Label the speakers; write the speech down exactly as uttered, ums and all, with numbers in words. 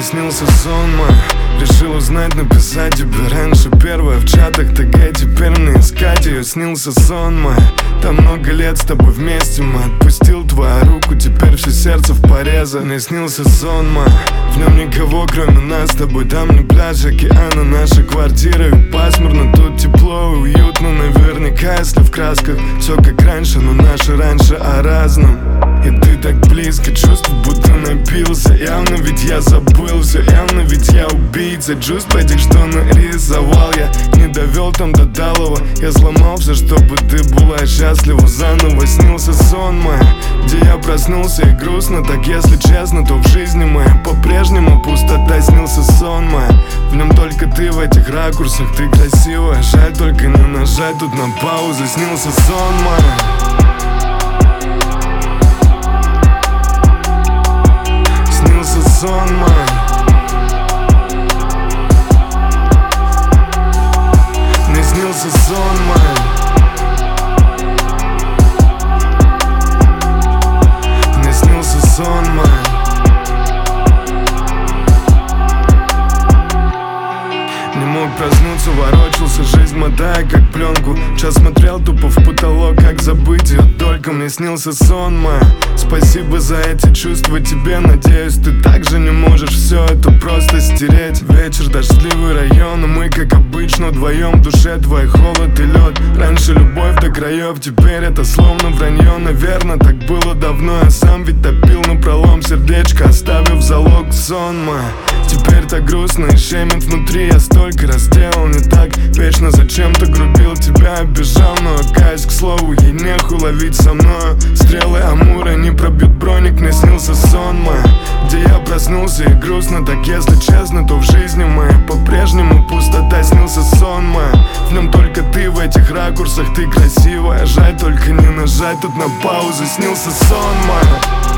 Speaker 1: Мне снился сон мой. Решил узнать, написать тебе раньше. Первая в чатах ТГ, теперь мне искать ее. Снился сон мой. Там много лет с тобой вместе мы. Отпустил твою руку, теперь все сердце в порезе. Мне снился сон мой. В нем никого, кроме нас с тобой. Там не пляж, океана, наша квартира. И пасмурно, тут тепло и уютно. Наверняка, если в красках все как раньше, но наше раньше о разном. И ты так близко, чувство будто напился. Явно ведь я забыл все, явно ведь я убийца чувств этих, что нарисовал. Я не довел там до талого. Я сломал все, чтобы ты была счастлива заново. Снился сон мой, где я проснулся и грустно. Так если честно, то в жизни моей по-прежнему пустота. Снился сон мой, в нем только ты в этих ракурсах. Ты красивая, жаль только не нажать тут на паузу. Снился сон мой. Сон мой. Мне снился сон мой. Мне снился сон мой. Не мог проснуться, ворочался, жизнь мотая как пленку. Час смотрел тупо в потолок, как забыть ее только. Мне снился сон мой. Спасибо за эти чувства тебе, надеюсь, ты также не можешь все это просто стереть. Вечер, дождливый район, и мы, как обычно, вдвоем в душе твой холод и лед. Раньше любовь до краев, теперь это словно вранье. Наверное, так было давно, я сам ведь топил напролом сердечко, оставив залог сон мой. Теперь так грустно и щемит внутри, я столько раз делал не так. Вечно зачем-то грубил, тебя обижал, но окаясь, к слову, ей нехуй ловить со мною. Стрелы Амура не пробьют броник. Мне снился сон мой, где я проснулся и грустно. Так если честно, то в жизни моей по-прежнему пустота. Снился сон мой, в нем только ты в этих ракурсах. Ты красивая, жаль только не нажать тут на паузу. Снился сон мой.